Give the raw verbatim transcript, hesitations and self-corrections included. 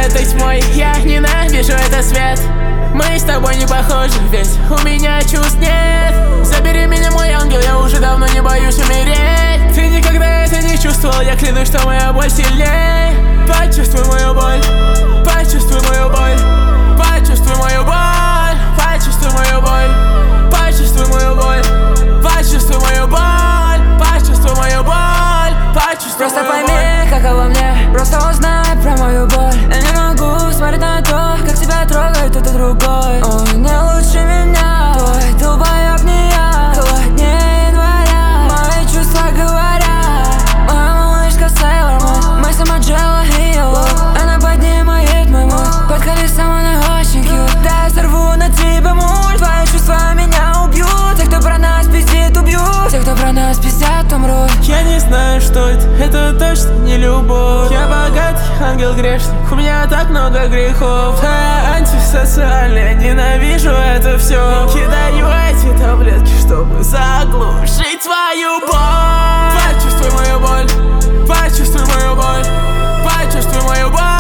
этой тьмой. Я ненавижу этот свет. Мы с тобой не похожи, ведь у меня чувств нет. Забери меня, мой ангел, я уже давно не боюсь умереть. Ты никогда это не чувствовал, я клянусь, что моя боль сильней. Почувствуй мою боль, почувствуй мою боль, почувствуй мою боль, почувствуй мою боль, почувствуй мою боль, почувствуй мою боль, почувствуй мою боль, почувствуй. Просто пойми, каково мне, просто узнай про мою боль. Я не могу смотреть на то, как тебя трогает кто-то другой. Ой, не лучше меня, твой долбоёб не я. Холоднее января, мои чувства говорят. Моя малышка Sailor Moon, мы сама Джелла и Йеллоу. Она поднимает мой муд, под колесом она очень кьют. Да я сорву на тебе муль, твои чувства меня убьют. Те, кто про нас пиздит, убьют. Те, кто про нас пиздят, умрут. Я не знаю, что это, это точно не любовь. Я богатый ангел грешник, у меня так много грехов. Я антисоциальный, ненавижу это все. Кидаю эти таблетки, чтобы заглушить свою боль. Почувствуй мою боль, почувствуй мою боль, почувствуй мою боль.